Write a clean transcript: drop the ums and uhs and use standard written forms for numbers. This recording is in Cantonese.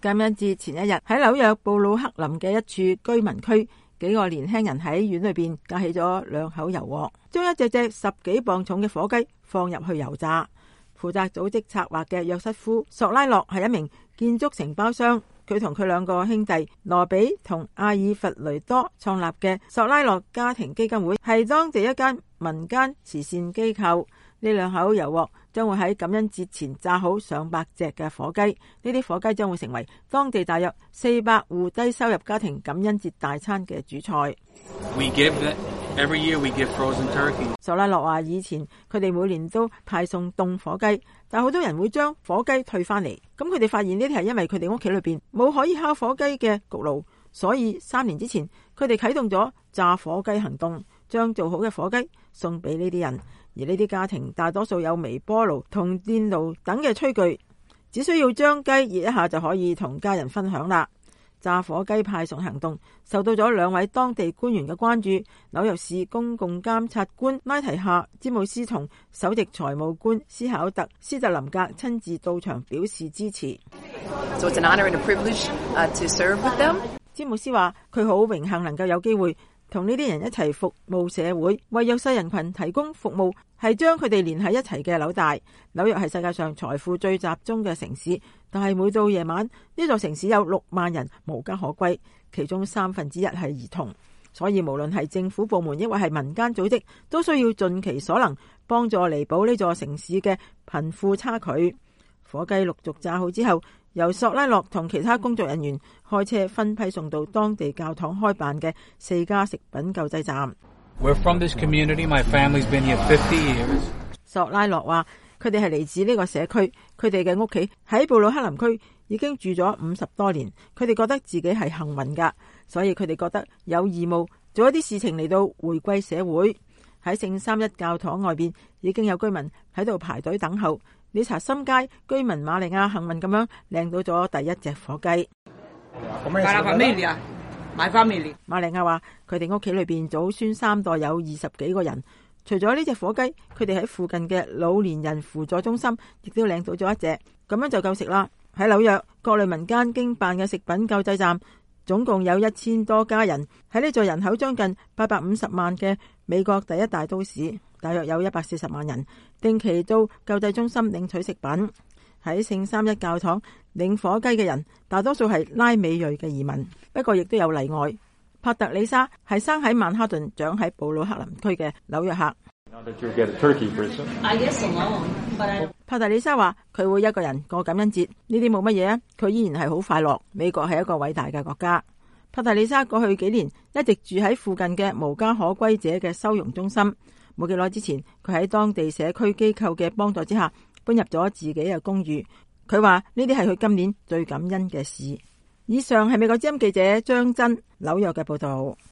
感恩節前一日，喺紐約布魯克林嘅一處居民區，幾個年輕人喺院裏邊架起咗2口油鑊，將一隻10幾磅重嘅火雞放入去油炸。負責組織策劃嘅約瑟夫·索拉諾係一名建築承包商，佢同佢2個兄弟羅比同阿爾弗雷多創立嘅索拉諾家庭基金會係當地一間民間慈善機構。呢2口油鑊將會喺感恩節前炸好上百隻嘅火雞，呢啲火雞將會成為當地大約400戶低收入家庭感恩節大餐嘅主菜。 Every year we give frozen turkey. 索拉諾話：以前佢哋每年都派送凍火雞，但好多人會將火雞退翻嚟。咁佢哋發現呢啲係因為佢哋屋企裏邊冇可以烤火雞嘅焗爐，所以3年之前佢哋啟動咗炸火雞行動，將做好嘅火雞送俾呢啲人。而呢啲家庭大多數有微波爐同電爐等嘅炊具，只需要將雞熱一下就可以同家人分享啦。炸火雞派送行動受到咗2位當地官員嘅關注，紐約市公共監察官拉提夏詹姆斯同首席財務官斯考特斯特林格親自到場表示支持。 So it's an honor and a privilege to serve with them. 詹姆斯話：佢好榮幸能夠有機會同呢啲人一齊服務社會，為弱勢人群提供服務，係將佢哋連喺一齊嘅紐帶。紐約係世界上財富最集中嘅城市，但係每到夜晚，呢座城市有6萬人無家可歸，其中1/3係兒童。所以無論係政府部門抑或係民間組織，都需要盡其所能幫助彌補呢座城市嘅貧富差距。火雞陸續炸好之後，由索拉諾同其他工作人員開車分批送到當地教堂開辦嘅4家食品救濟站。 We're from this community. My family's been here 50 years. 索拉諾話：佢哋係嚟自呢個社區，佢哋嘅屋企喺布魯克林區已經住咗50多年。佢哋覺得自己係幸運㗎，所以佢哋覺得有義務做一啲事情嚟到回歸社會。喺聖三一教堂外邊已經有居民喺度排隊等候。理查森街居民瑪利亞幸運咁樣領到咗第1隻火雞。瑪利亞話：佢哋屋企裏邊祖孫3代有20幾個人，除咗呢隻火雞，佢哋喺附近嘅老年人輔助中心亦都領到咗1隻，咁樣就夠食啦。喺紐約各類民間經辦嘅食品救濟站，總共有1000多家人。喺呢座人口將近850萬嘅美國第1大都市，大約有140萬人定期到救濟中心領取食品。喺聖三一教堂領火雞嘅人大多數係拉美裔嘅移民，不過亦都有例外。帕特里莎係生喺曼哈頓長喺布魯克林區嘅紐約客。帕特里莎話佢會一個人過感恩節，呢啲冇乜嘢啊，佢依然係好快樂。美國係一個偉大嘅國家。帕特里莎過去幾年一直住喺附近嘅無家可歸者嘅收容中心，冇幾耐之前佢喺當地社區機構嘅幫助之下搬入咗自己嘅公寓。佢話呢啲係佢今年最感恩嘅事。以上係美國之音記者張真紐約嘅報道。